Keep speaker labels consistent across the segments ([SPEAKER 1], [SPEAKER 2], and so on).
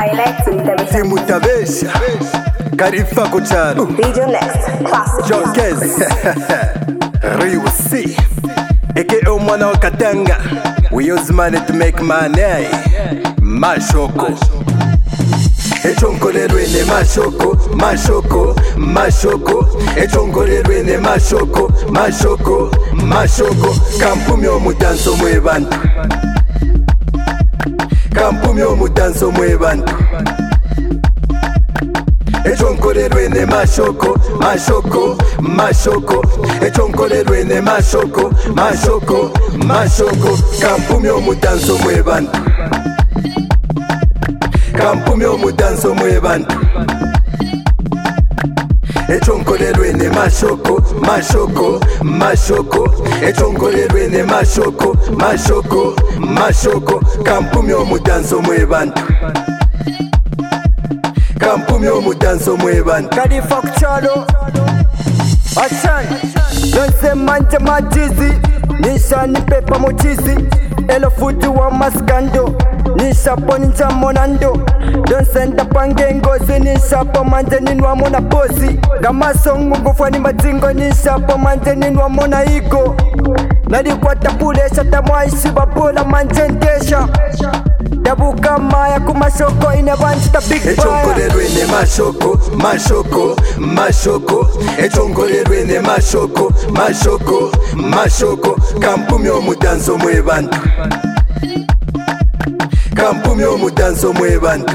[SPEAKER 1] Highlights in the
[SPEAKER 2] Timutabesha Karifa Kucharo
[SPEAKER 1] Video Next Classic
[SPEAKER 2] Jokez Riusi Eke mwana wa Katanga. We use money to make money. Mashoko Echongolerwene mashoko, mashoko, mashoko. Echongolerwene mashoko, mashoko, mashoko. Kampumi omudanso mwebantu. Kampumi omudanso mwebantu. Echongolerwene mashoko, mashoko, mashoko. Echongolerwene mashoko, mashoko, mashoko. Kampumi omudanso mwebantu. Kampumi omudanso mwebantu. Echongolerwene mashoko, mashoko, mashoko. Echongolerwene mashoko, mashoko, mashoko. Kampumi omudanso mwebantu. Kampumi omudanso mwebantu.
[SPEAKER 3] Karifa Kucharo Ashan Yonse manje majizi Nisha ni pepa mochizi Elo fuji wa maskando Nisha po ninja monando Donse nda pange ngozi Nisha po manje ninwa mona posi Gama songu ngufwa ni majingo Nisha po manje ninwa mona ego Nadi kwa tapulesha Tamwaishi babola manje ndesha Dabuka maya kumashoko inabanchita big fire.
[SPEAKER 2] Echongolerwene mashoko, mashoko, mashoko. Echongolerwene mashoko, mashoko, mashoko. Kampumi omudanso mwebantu. Kampumi omudanso mwebantu.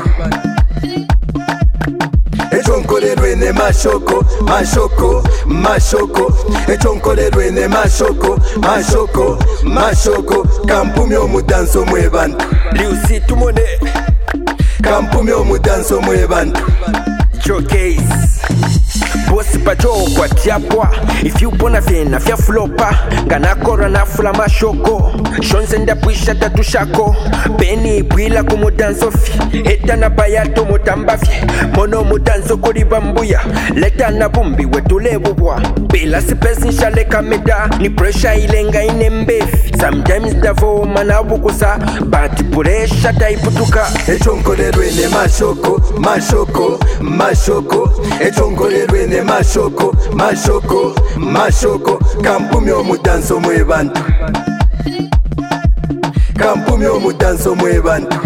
[SPEAKER 2] Echongolerwene mashoko, mashoko, mashoko. Echongolerwene mashoko, mashoko, mashoko. Kampumi omudanso mwebantu.
[SPEAKER 3] Liusi tumone
[SPEAKER 2] Kampumi omudanso mwebantu.
[SPEAKER 3] Jokez Bosi pacho kwa tiapwa Ifyupona vyena vya flopa Nganakora na fula mashoko Shonze ndapwisha tatu shako Beni bwila kumudanso fi Eta na bayato mutambafye Mono mudanso kuri bambuya Leta na bumbi wetule bubwa Bila sipesi nshale kameda Ni pressure ilenga inembefi Sometimes davo manabukusa Bati puresha taiputuka
[SPEAKER 2] Echongolerwene mashoko, mashoko, mashoko. Echongolerwene mashoko, mashoko, mashoko. Kampumi omudanso mwebantu. Kampumi omudanso mwebantu.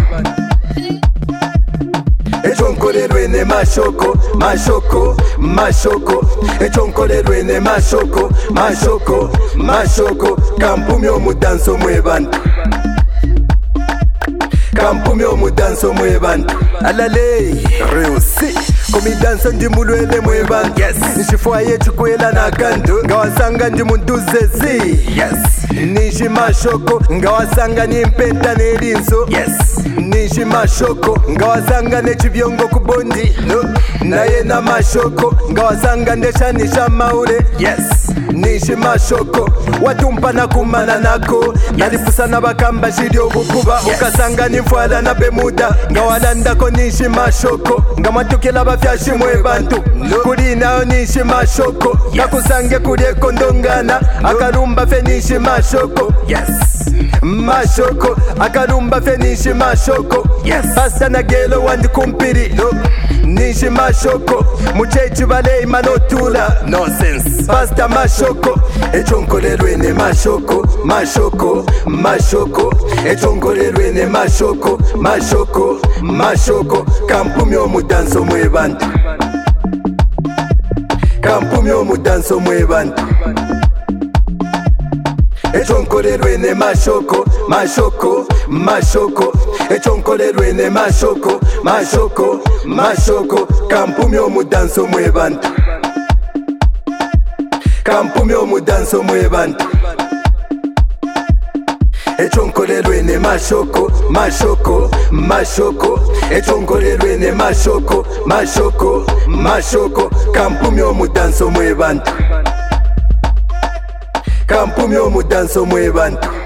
[SPEAKER 2] Echongolerwene mashoko, mashoko, mashoko. Echongolerwene mashoko, mashoko, mashoko. Kampumi omudanso mwebantu. Kampumi omudanso mwebantu. Alalei Riusi Komidanso ndi mulwele mwebantu. Yes. Nishifuaye chukwela na kandu. Ngawasanga ndi munduzezi. Yes. Nishi mashoko ngawasanga ni mpenta nelinso. Yes. Nishi mashoko ngawasanga nechivyongo kubondi. No. Naye na mashoko ngawasanga ndeshanisha maule. Yes. Nishi mashoko watumpa na kumana nako. Yes. Nalipusa na bakamba shiryo bukuba. Yes. Ukasanga ni mfwala na bemuda. Ngawalandako nishi mashoko ngamatukela bafyashi mwebantu. No. Kuli nao nishi mashoko. Yes. Nakusange kulie kondongana. Akarumba fe nishi mashoko. Yes. Mashoko akarumba fe nishi mashoko. Yes. Pasta na gelo wandi kumpiri. No. Nishi mashoko muchechi balei manotula. Nonsense. Pasta mashoko. Echongolerwene mashoko, mashoko, mashoko. Echongolerwene mashoko, mashoko, mashoko. Kampumi omudanso mwebantu. Kampumi omudanso mwebantu. Echongolerwene mashoko, mashoko, mashoko. Echongolerwene mashoko, mashoko, mashoko. Kampumi omudanso mwebantu. Kampumi omudanso mwebantu. Echongolerwene mashoko, mashoko, mashoko. Echongolerwene mashoko, mashoko, mashoko. Kampumi omudanso mwebantu. Kampumi omudanso mwebantu.